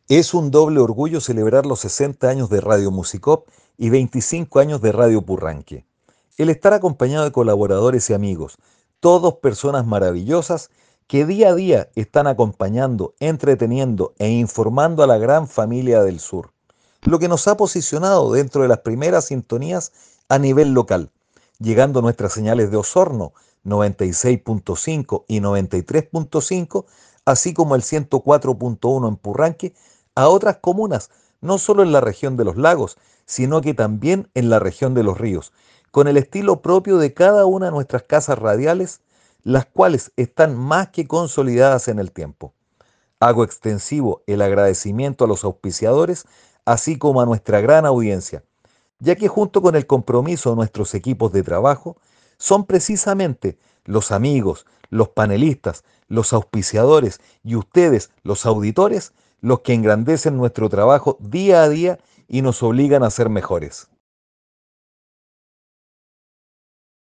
Es un doble orgullo celebrar los 60 años de Radio Musicop y 25 años de Radio Purranque. El estar acompañado de colaboradores y amigos, todos personas maravillosas que día a día están acompañando, entreteniendo e informando a la gran familia del sur, lo que nos ha posicionado dentro de las primeras sintonías a nivel local, llegando nuestras señales de Osorno 96.5 y 93.5, así como el 104.1 en Purranque, a otras comunas, no solo en la región de los lagos, sino que también en la región de los ríos, con el estilo propio de cada una de nuestras casas radiales, las cuales están más que consolidadas en el tiempo. Hago extensivo el agradecimiento a los auspiciadores, así como a nuestra gran audiencia, ya que junto con el compromiso de nuestros equipos de trabajo, son precisamente los amigos, los panelistas, los auspiciadores y ustedes, los auditores, los que engrandecen nuestro trabajo día a día y nos obligan a ser mejores.